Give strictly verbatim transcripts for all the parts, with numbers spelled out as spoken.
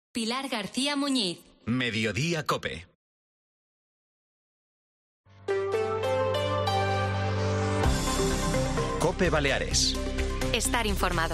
Pilar García Muñiz. Mediodía COPE. COPE Baleares. Estar informado.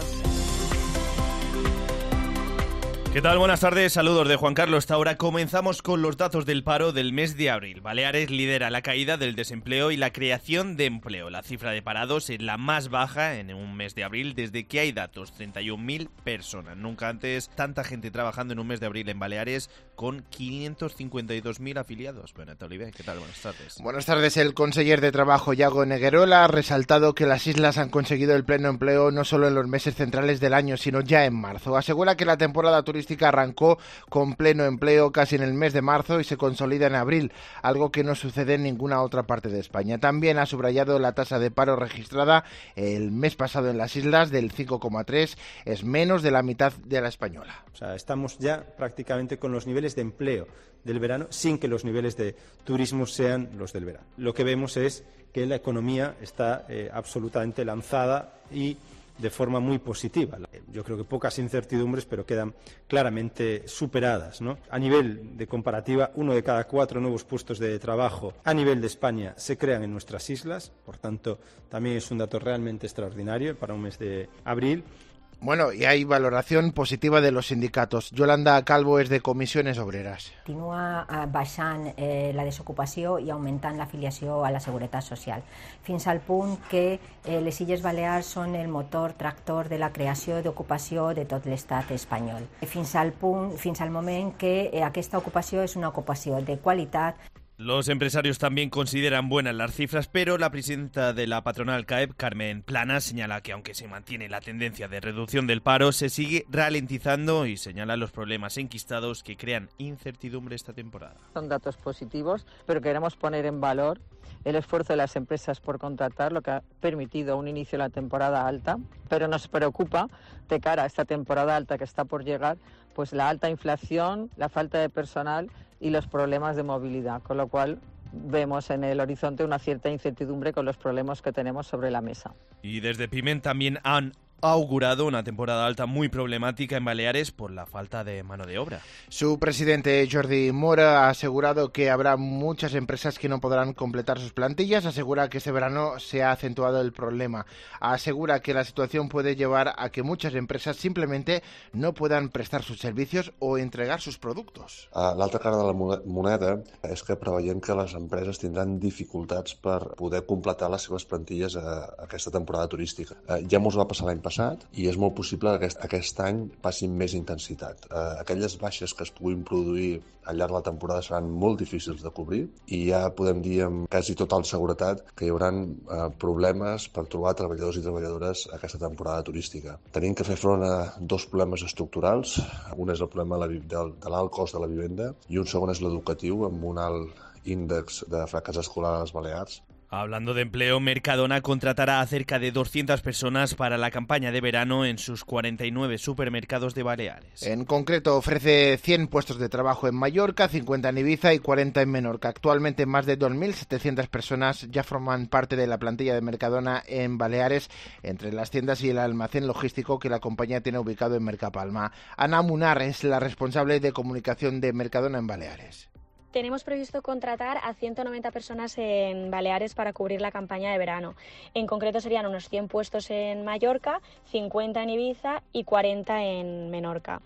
¿Qué tal? Buenas tardes, saludos de Juan Carlos. Hasta ahora comenzamos con los datos del paro del mes de abril. Baleares lidera la caída del desempleo y la creación de empleo. La cifra de parados es la más baja en un mes de abril desde que hay datos, treinta y un mil personas. Nunca antes tanta gente trabajando en un mes de abril en Baleares con quinientos cincuenta y dos mil afiliados. Benet Oliver, ¿qué tal? Buenas tardes. Buenas tardes. El conseller de Trabajo, Iago Neguerola, ha resaltado que las islas han conseguido el pleno empleo no solo en los meses centrales del año, sino ya en marzo. Asegura que la temporada turística arrancó con pleno empleo casi en el mes de marzo y se consolida en abril, algo que no sucede en ninguna otra parte de España. También ha subrayado la tasa de paro registrada el mes pasado en las islas del cinco coma tres, es menos de la mitad de la española. O sea, estamos ya prácticamente con los niveles de empleo del verano sin que los niveles de turismo sean los del verano. Lo que vemos es que la economía está eh, absolutamente lanzada y de forma muy positiva. Yo creo que pocas incertidumbres, pero quedan claramente superadas, ¿no? A nivel de comparativa, uno de cada cuatro nuevos puestos de trabajo a nivel de España se crean en nuestras islas, por tanto, también es un dato realmente extraordinario para un mes de abril. Bueno, y hay valoración positiva de los sindicatos. Yolanda Calvo és de Comissiones Obreras. Continua baixant eh, la desocupació i augmentant l'afiliació a la Seguretat Social, fins al punt que eh, les Illes Balears són el motor tractor de la creació d'ocupació de tot l'estat espanyol. Fins al punt, fins al moment que eh, aquesta ocupació és una ocupació de qualitat. Los empresarios también consideran buenas las cifras, pero la presidenta de la patronal C A E P, Carmen Planas, señala que aunque se mantiene la tendencia de reducción del paro, se sigue ralentizando y señala los problemas enquistados que crean incertidumbre esta temporada. Son datos positivos, pero queremos poner en valor el esfuerzo de las empresas por contratar, lo que ha permitido un inicio de la temporada alta, pero nos preocupa de cara a esta temporada alta que está por llegar, pues la alta inflación, la falta de personal y los problemas de movilidad, con lo cual vemos en el horizonte una cierta incertidumbre con los problemas que tenemos sobre la mesa. Y desde Piment también han augurado una temporada alta muy problemática en Baleares por la falta de mano de obra. Su presidente Jordi Mora ha asegurado que habrá muchas empresas que no podrán completar sus plantillas. Asegura que este verano se ha acentuado el problema. Asegura que la situación puede llevar a que muchas empresas simplemente no puedan prestar sus servicios o entregar sus productos. L'altra cara de la moneda és que preveiem que les empreses tindran dificultats per poder completar les seves plantilles a aquesta temporada turística. Ja mos va passar l'any passat i és molt possible que aquest, aquest any passin més intensitat. Eh, aquelles baixes que es puguin produir al llarg de la temporada seran molt difícils de cobrir i ja podem dir amb quasi total seguretat que hi haurà eh, problemes per trobar treballadors i treballadores aquesta temporada turística. Tenim que fer front a dos problemes estructurals. Un és el problema de l'alt cost de la vivenda i un segon és l'educatiu amb un alt índex de fracàs escolar a les Balears. Hablando de empleo, Mercadona contratará a cerca de doscientas personas para la campaña de verano en sus cuarenta y nueve supermercados de Baleares. En concreto, ofrece cien puestos de trabajo en Mallorca, cincuenta en Ibiza y cuarenta en Menorca. Actualmente, más de dos mil setecientas personas ya forman parte de la plantilla de Mercadona en Baleares, entre las tiendas y el almacén logístico que la compañía tiene ubicado en Mercapalma. Ana Munar es la responsable de comunicación de Mercadona en Baleares. Tenemos previsto contratar a ciento noventa personas en Baleares para cubrir la campaña de verano. En concreto serían unos cien puestos en Mallorca, cincuenta en Ibiza y cuarenta en Menorca.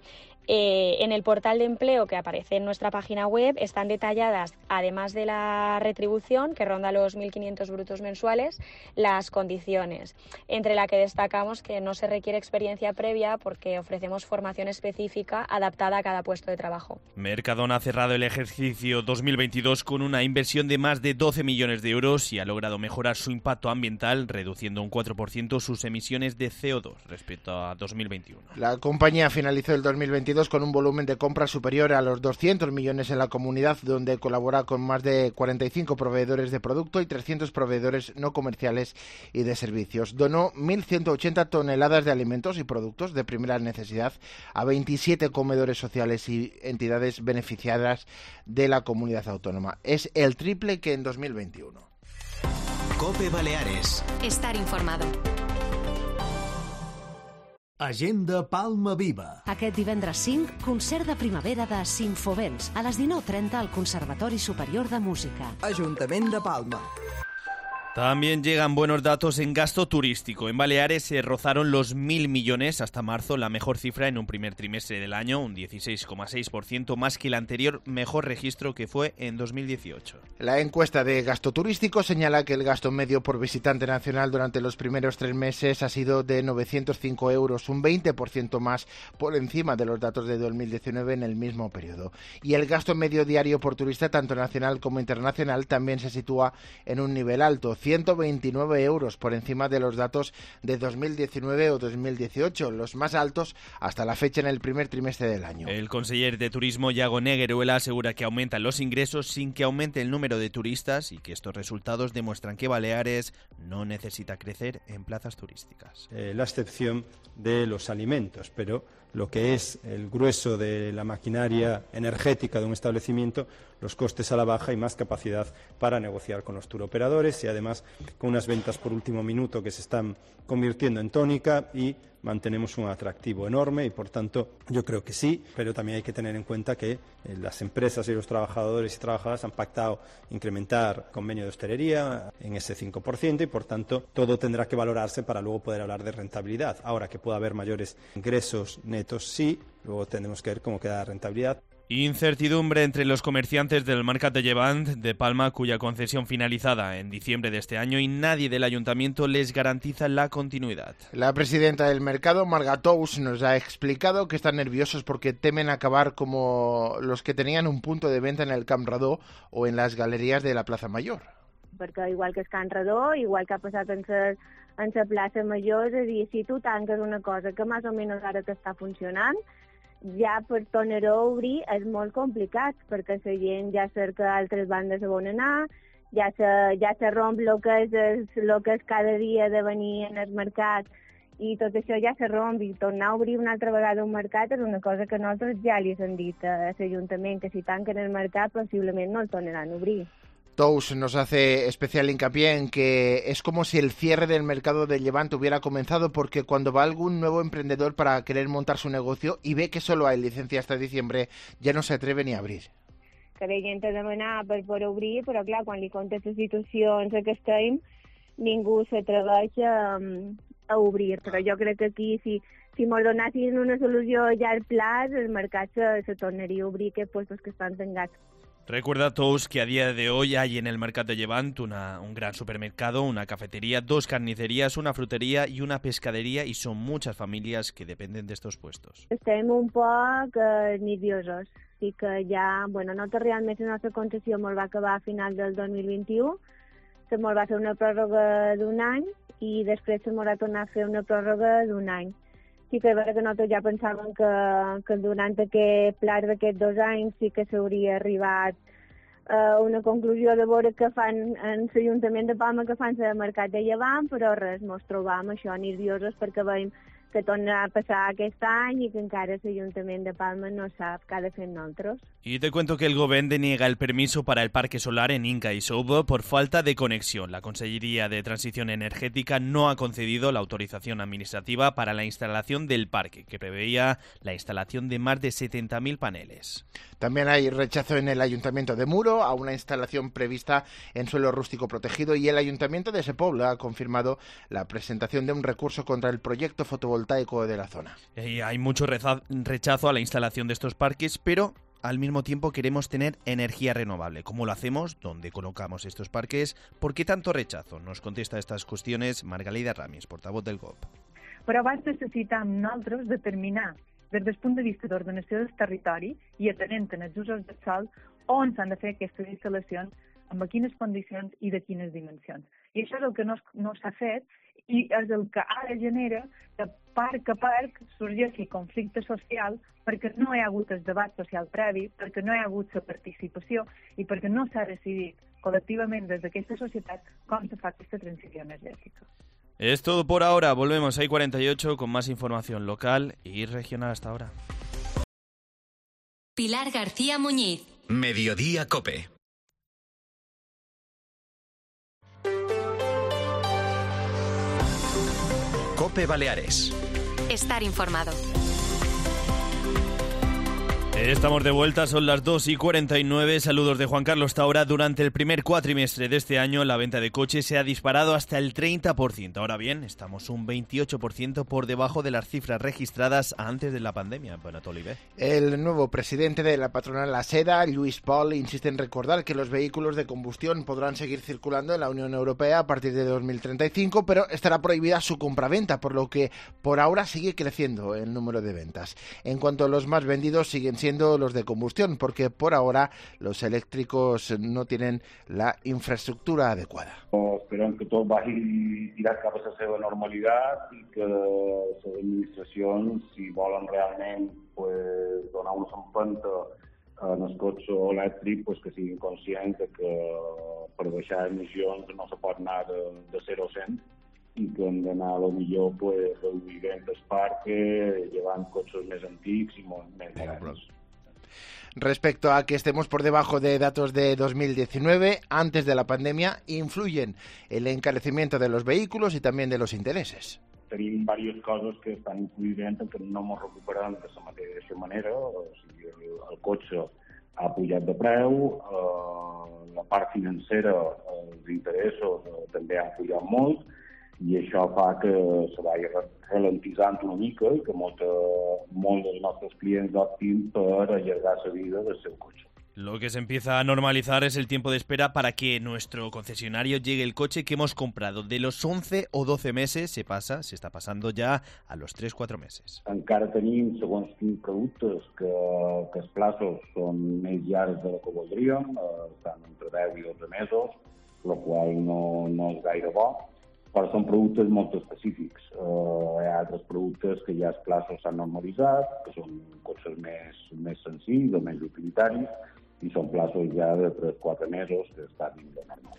Eh, en el portal de empleo que aparece en nuestra página web están detalladas, además de la retribución, que ronda los mil quinientos brutos mensuales, las condiciones, entre la que destacamos que no se requiere experiencia previa porque ofrecemos formación específica adaptada a cada puesto de trabajo. Mercadona ha cerrado el ejercicio dos mil veintidós con una inversión de más de doce millones de euros y ha logrado mejorar su impacto ambiental, reduciendo un cuatro por ciento sus emisiones de C O dos respecto a dos mil veintiuno. La compañía finalizó el dos mil veintidós con un volumen de compras superior a los doscientos millones en la comunidad, donde colabora con más de cuarenta y cinco proveedores de producto y trescientos proveedores no comerciales y de servicios. Donó mil ciento ochenta toneladas de alimentos y productos de primera necesidad a veintisiete comedores sociales y entidades beneficiadas de la comunidad autónoma. Es el triple que en dos mil veintiuno. COPE Baleares. Estar informado. Agenda Palma Viva. Aquest divendres cinc, concert de primavera de Sinfovents, a les dinou trenta al Conservatori Superior de Música. Ajuntament de Palma. También llegan buenos datos en gasto turístico. En Baleares se rozaron los mil millones hasta marzo, la mejor cifra en un primer trimestre del año, un dieciséis coma seis por ciento más que el anterior mejor registro, que fue en dos mil dieciocho. La encuesta de gasto turístico señala que el gasto medio por visitante nacional durante los primeros tres meses ha sido de novecientos cinco euros, un veinte por ciento más por encima de los datos de dos mil diecinueve en el mismo periodo. Y el gasto medio diario por turista, tanto nacional como internacional, también se sitúa en un nivel alto, ciento veintinueve euros por encima de los datos de dos mil diecinueve o dos mil dieciocho, los más altos hasta la fecha en el primer trimestre del año. El conseller de Turismo, Iago Negueruela, asegura que aumentan los ingresos sin que aumente el número de turistas y que estos resultados demuestran que Baleares no necesita crecer en plazas turísticas. Eh, la excepción de los alimentos, pero lo que es el grueso de la maquinaria energética de un establecimiento, los costes a la baja y más capacidad para negociar con los turoperadores y además con unas ventas por último minuto que se están convirtiendo en tónica y mantenemos un atractivo enorme y por tanto yo creo que sí, pero también hay que tener en cuenta que eh, las empresas y los trabajadores y trabajadoras han pactado incrementar convenio de hostelería en ese cinco por ciento y por tanto todo tendrá que valorarse para luego poder hablar de rentabilidad. Ahora que pueda haber mayores ingresos netos, sí, luego tendremos que ver cómo queda la rentabilidad. Incertidumbre entre los comerciantes del Mercat de Llevant de Palma, cuya concesión finalizada en diciembre de este año, y nadie del ayuntamiento les garantiza la continuidad. La presidenta del mercado, Marga Tous, nos ha explicado que están nerviosos porque temen acabar como los que tenían un punto de venta en el Camp Redó o en las galerías de la Plaza Mayor. Perquè igual que el Can Redó, igual que ha passat en la, en la plaça Major, és a dir, si tu tanques una cosa que més o menys ara t'està funcionant, ja per tornar-ho a obrir és molt complicat, perquè la gent ja cerca altres bandes on anar, ja se, ja se romp el que, és, el que és cada dia de venir en el mercat, i tot això ja se romp, i tornar a obrir una altra vegada un mercat és una cosa que nosaltres ja li hem dit a l'Ajuntament, que si tanquen el mercat possiblement no el tornaran a obrir. Tous nos hace especial hincapié en que es como si el cierre del mercado de Llevant hubiera comenzado, porque cuando va algún nuevo emprendedor para querer montar su negocio y ve que solo hay licencia hasta diciembre, ya no se atreve ni a abrir. Que la gent ha demanat per poder obrir, però clar, quan li contes les situacions que estem, ningú s'atreveix a, a obrir. Però jo crec que aquí, si, si ens donassin una solució a llarg plaç, el mercat se, se tornaria a obrir aquests puestos que estan tancats. Recuerda Tous que a día de hoy hay en el Mercat de Llevant una, un gran supermercado, una cafetería, dos carnicerías, una frutería y una pescadería, y son muchas familias que dependen de estos puestos. Estem un poc eh, nerviosos. Sí que ja, bueno, nosaltres realment la nostra concessió molt va acabar a final del dos mil vint-i-u, se molt va fer una pròrroga d'un any i després se molt va tornar a fer una pròrroga d'un any. Sí que és veritat que nosaltres ja pensàvem que, que durant aquest pla d'aquests dos anys sí que s'hauria arribat a una conclusió de veure què fan en l'Ajuntament de Palma, que fan el Mercat de Llevant, però res, ens trobam això nerviosos perquè veiem que torna a passar aquest any i que encara l'Ajuntament de Palma no sap què ha de fer nosaltres. Y te cuento que el Govern deniega el permiso para el parque solar en Inca y Soubo por falta de conexión. La Consellería de Transición Energética no ha concedido la autorización administrativa para la instalación del parque, que preveía la instalación de más de setenta mil paneles. También hay rechazo en el Ayuntamiento de Muro a una instalación prevista en suelo rústico protegido, y el Ayuntamiento de Sepobla ha confirmado la presentación de un recurso contra el proyecto fotovoltaico de la zona. Y hay mucho rechazo a la instalación de estos parques, pero al mismo tiempo queremos tener energía renovable. ¿Cómo lo hacemos? ¿Dónde colocamos estos parques? ¿Por qué tanto rechazo? Nos contesta estas cuestiones Margalida Ramis, portavoz del G O P. Però abans necessitam nosaltres determinar, des del punt de vista d'ordenació del territori i atenent en els usos del sòl, on s'han de fer aquestes instal·lacions, amb quines condicions i de quines dimensions. I això és el que no, no s'ha fet, i és el que ara genera que parc a parc sorgeixi conflicte social, perquè no hi ha hagut el debat social previ, perquè no hi ha hagut la participació i perquè no s'ha decidit col·lectivament des d'aquesta societat com se fa aquesta transició energètica. Es todo por ahora. Volvemos a I cuarenta y ocho con más información local y regional hasta ahora. Pilar García Muñiz. Mediodía COPE. COPE Baleares. Estar informado. Estamos de vuelta, son las dos y cuarenta y nueve. Saludos de Juan Carlos Taura. Durante el primer cuatrimestre de este año, la venta de coches se ha disparado hasta el treinta por ciento. Ahora bien, estamos un veintiocho por ciento por debajo de las cifras registradas antes de la pandemia. Bueno, Toliver. El nuevo presidente de la patronal ASEDA, Lluís Pol, insiste en recordar que los vehículos de combustión podrán seguir circulando en la Unión Europea a partir de dos mil treinta y cinco, pero estará prohibida su compraventa, por lo que por ahora sigue creciendo el número de ventas. En cuanto a los más vendidos, siguen siendo los de combustión, porque por ahora los eléctricos no tienen la infraestructura adecuada. Esperem que tot vagi tirat cap a la seva normalitat i que les administracions, si volen realment pues, donar una empenta en el cotxe elèctric, pues, que siguin conscients de que per baixar emissions no se pot anar de, de zero a cent i que hem d'anar a lo millor pues, reduint el parc, llevant cotxes més antics i molt més moderns. Respecto a que estemos por debajo de datos de dos mil diecinueve, antes de la pandemia, influyen el encarecimiento de los vehículos y también de los intereses. Tenim diverses coses que estan influint en que no ens recuperem de la mateixa manera, o sigui, el, el cotxe ha pujat de preu, eh, la part financera, els interessos eh, també han pujat molt, i això fa que se vagi ralentitzant una mica i que molts dels nostres clients optin per allargar la vida del seu cotxe. Lo que se empieza a normalizar es el tiempo de espera para que nuestro concesionario llegue el coche que hemos comprado. De los once o doce meses se pasa, se está pasando ya a los tres cuatro meses. Encara tenim, segons quins productes, que, que els plazos són més llargs de lo que voldríem, eh, estan entre deu i dotze mesos, el qual no, no és gaire bo. Però són productes molt específics. Uh, hi ha altres productes que ja els plaços s'han normalitzat, que són cotxes més, més senzills o més utilitaris, i són plaços ja de tres quatre mesos que estan de normal.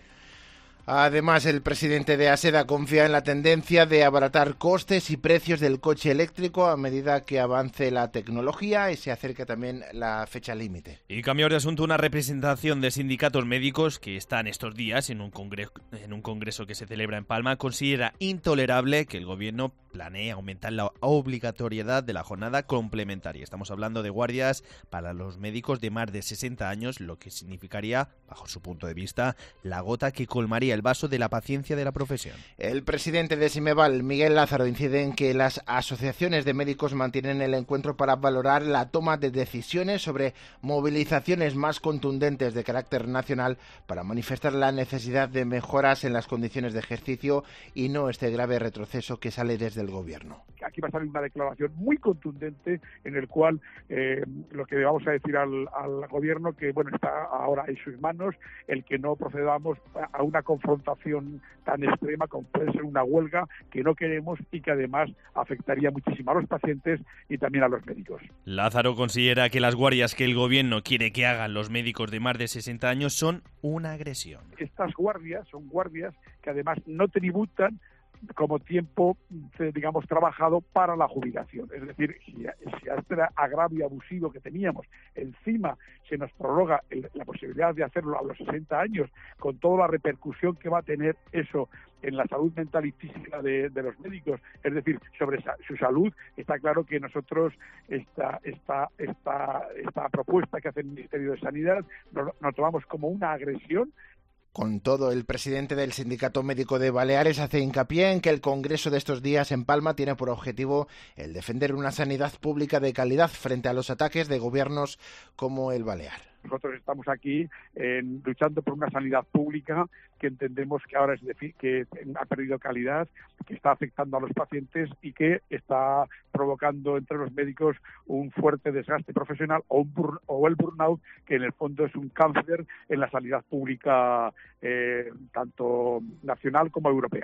Además, el presidente de ASEDA confía en la tendencia de abaratar costes y precios del coche eléctrico a medida que avance la tecnología y se acerca también la fecha límite. Y cambiar de asunto, una representación de sindicatos médicos que están estos días en un congreso, en un congreso que se celebra en Palma considera intolerable que el gobierno planee aumentar la obligatoriedad de la jornada complementaria. Estamos hablando de guardias para los médicos de más de sesenta años, lo que significaría, bajo su punto de vista, la gota que colmaría el vaso de la paciencia de la profesión. El presidente de Simeval, Miguel Lázaro, incide en que las asociaciones de médicos mantienen el encuentro para valorar la toma de decisiones sobre movilizaciones más contundentes de carácter nacional para manifestar la necesidad de mejoras en las condiciones de ejercicio y no este grave retroceso que sale desde el gobierno. Aquí va a salir una declaración muy contundente en el cual eh, lo que vamos a decir al, al gobierno que bueno está ahora en sus manos el que no procedamos a una confrontación tan extrema como puede ser una huelga que no queremos y que además afectaría muchísimo a los pacientes y también a los médicos. Lázaro considera que las guardias que el gobierno quiere que hagan los médicos de más de sesenta años son una agresión. Estas guardias son guardias que además no tributan como tiempo, digamos, trabajado para la jubilación. Es decir, si, si a este agravio abusivo que teníamos, encima se nos prorroga el, la posibilidad de hacerlo a los sesenta años, con toda la repercusión que va a tener eso en la salud mental y física de, de los médicos, es decir, sobre sa, su salud, está claro que nosotros esta, esta, esta, esta propuesta que hace el Ministerio de Sanidad nos, nos tomamos como una agresión. Con todo, el presidente del Sindicato Médico de Baleares hace hincapié en que el congreso de estos días en Palma tiene por objetivo el defender una sanidad pública de calidad frente a los ataques de gobiernos como el balear. Nosotros estamos aquí eh, luchando por una sanidad pública que entendemos que ahora es de, que ha perdido calidad, que está afectando a los pacientes y que está provocando entre los médicos un fuerte desgaste profesional o, un burn, o el burnout, que en el fondo es un cáncer en la sanidad pública eh, tanto nacional como europea.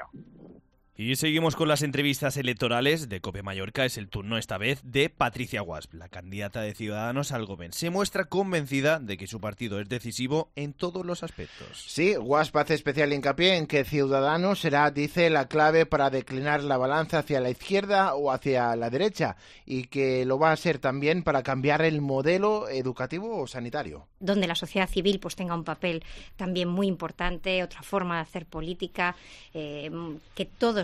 Y seguimos con las entrevistas electorales de COPE Mallorca. Es el turno esta vez de Patricia Guasp, la candidata de Ciudadanos al Gobierno. Se muestra convencida de que su partido es decisivo en todos los aspectos. Sí, Guasp hace especial hincapié en que Ciudadanos será, dice, la clave para declinar la balanza hacia la izquierda o hacia la derecha y que lo va a ser también para cambiar el modelo educativo o sanitario. Donde la sociedad civil pues tenga un papel también muy importante, otra forma de hacer política, eh, que todos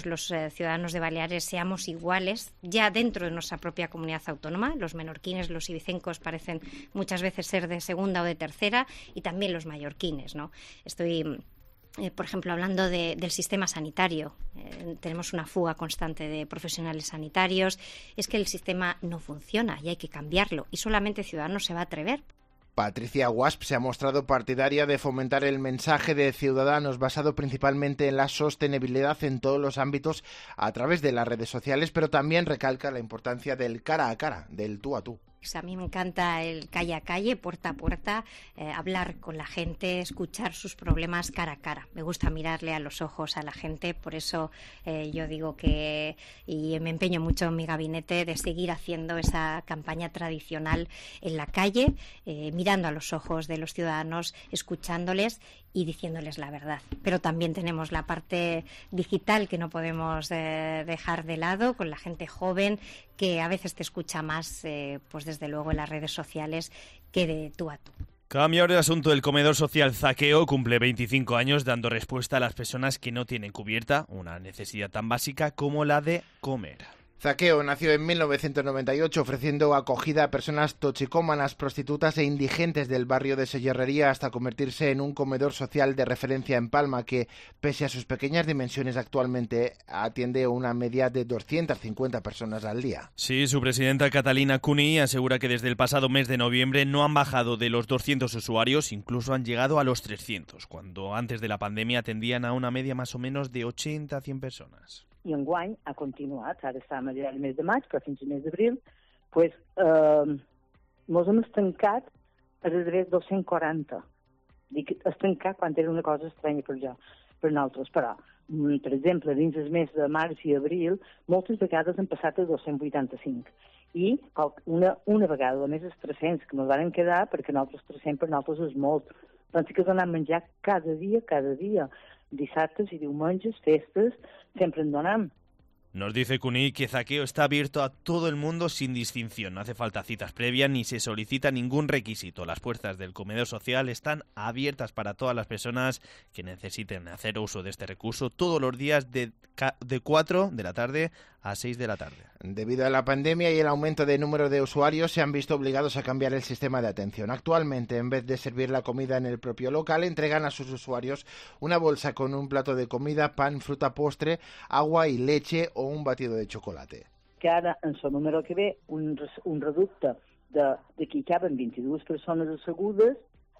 todos los eh, ciudadanos de Baleares seamos iguales, ya dentro de nuestra propia comunidad autónoma. Los menorquines, los ibicencos parecen muchas veces ser de segunda o de tercera, y también los mallorquines, ¿no? Estoy... Eh, por ejemplo, hablando de, del sistema sanitario, eh, tenemos una fuga constante de profesionales sanitarios. Es que el sistema no funciona y hay que cambiarlo, y solamente Ciudadanos se va a atrever. Patricia Guasp se ha mostrado partidaria de fomentar el mensaje de Ciudadanos basado principalmente en la sostenibilidad en todos los ámbitos a través de las redes sociales, pero también recalca la importancia del cara a cara, del tú a tú. A mí me encanta el calle a calle, puerta a puerta, eh, hablar con la gente, escuchar sus problemas cara a cara. Me gusta mirarle a los ojos a la gente, por eso eh, yo digo que, y me empeño mucho en mi gabinete, de seguir haciendo esa campaña tradicional en la calle, eh, mirando a los ojos de los ciudadanos, escuchándoles y diciéndoles la verdad. Pero también tenemos la parte digital que no podemos eh, dejar de lado, con la gente joven que a veces te escucha más, eh, pues desde luego en las redes sociales, que de tú a tú. Cambio de asunto. El comedor social Zaqueo cumple veinticinco años dando respuesta a las personas que no tienen cubierta una necesidad tan básica como la de comer. Zaqueo nació en mil novecientos noventa y ocho ofreciendo acogida a personas toxicómanas, prostitutas e indigentes del barrio de Sellerrería hasta convertirse en un comedor social de referencia en Palma que, pese a sus pequeñas dimensiones, actualmente atiende una media de doscientas cincuenta personas al día. Sí, su presidenta Catalina Cuní asegura que desde el pasado mes de noviembre no han bajado de los doscientos usuarios, incluso han llegado a los trescientos, cuando antes de la pandemia atendían a una media más o menos de ochenta a cien personas. I enguany ha continuat, ara està a mediados del mes de maig, però fins al mes d'abril, pues, eh, mos hem estancat a d'haver dos-cents quaranta. Dic estancat quan era una cosa estranya per jo, per nosaltres, però, per exemple, dins el mes de març i abril, moltes vegades han passat a dos-cents vuitanta-cinc. I una, una vegada, a més, els tres-cents, que ens van quedar, perquè nosaltres tres-cents per nosaltres és molt. Doncs sí que donem menjar cada dia, cada dia. Dissabtes y diumenges, festes, siempre en donam. Nos dice Cuní que Zaqueo está abierto a todo el mundo sin distinción. No hace falta citas previas ni se solicita ningún requisito. Las puertas del comedor social están abiertas para todas las personas que necesiten hacer uso de este recurso todos los días de, de cuatro de la tarde a seis de la tarde. Debido a la pandemia y el aumento de número de usuarios, se han visto obligados a cambiar el sistema de atención. Actualmente, en vez de servir la comida en el propio local, entregan a sus usuarios una bolsa con un plato de comida, pan, fruta, postre, agua y leche o un batido de chocolate. Que ara, en el número que ve, un, un reducte de, de que hi caben vint-i-dues persones assegudes,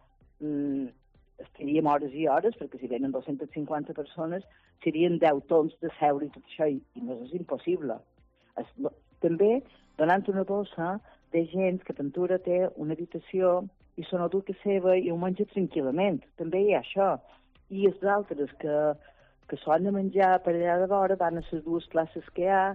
mmm, estaríem hores i hores, perquè si venen dos-centes cinquanta persones, serien deu tons de seure i tot això, i, i no és impossible. Es, també donant una bossa de gent que tantura té una habitació i se n'adú que seva i ho menja tranquil·lament. També hi ha això. I els altres que, que s'han de menjar per allà de vora van a les dues places que hi ha.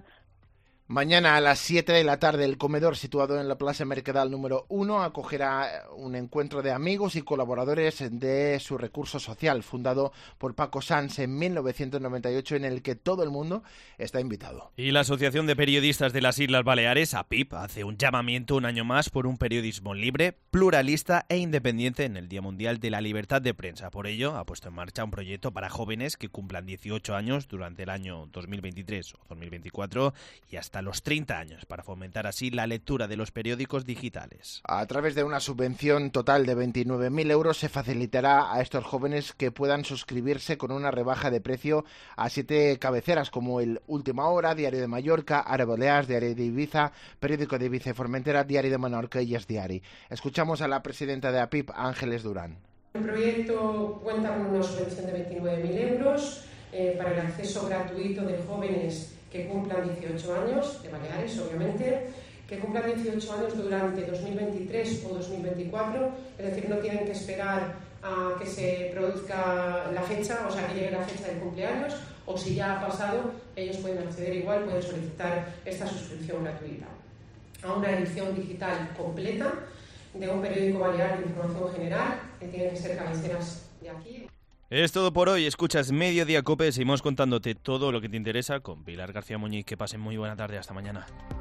Mañana a las siete de la tarde el comedor situado en la Plaza Mercadal número uno acogerá un encuentro de amigos y colaboradores de su recurso social fundado por Paco Sanz en mil novecientos noventa y ocho en el que todo el mundo está invitado. Y la Asociación de Periodistas de las Islas Baleares, A P I P, hace un llamamiento un año más por un periodismo libre, pluralista e independiente en el Día Mundial de la Libertad de Prensa. Por ello ha puesto en marcha un proyecto para jóvenes que cumplan dieciocho años durante el año dos mil veintitrés o dos mil veinticuatro y hasta los treinta años, para fomentar así la lectura de los periódicos digitales. A través de una subvención total de veintinueve mil euros se facilitará a estos jóvenes que puedan suscribirse con una rebaja de precio a siete cabeceras como el Última Hora, Diario de Mallorca, Ara Balears, Diario de Ibiza, Periódico de Ibiza y Formentera, Diario de Menorca y Es Diari. Escuchamos a la presidenta de A P I P, Ángeles Durán. El proyecto cuenta con una subvención de veintinueve mil euros eh, para el acceso gratuito de jóvenes que cumplan dieciocho años, de Baleares obviamente, que cumplan dieciocho años durante dos mil veintitrés o dos mil veinticuatro, es decir, no tienen que esperar a que se produzca la fecha, o sea, que llegue la fecha del cumpleaños, o si ya ha pasado, ellos pueden acceder igual, pueden solicitar esta suscripción gratuita a una edición digital completa de un periódico balear de información general, que tiene que ser cabeceras de aquí. Es todo por hoy. Escuchas Mediodía Cope. Seguimos contándote todo lo que te interesa con Pilar García Muñiz. Que pasen muy buena tarde. Hasta mañana.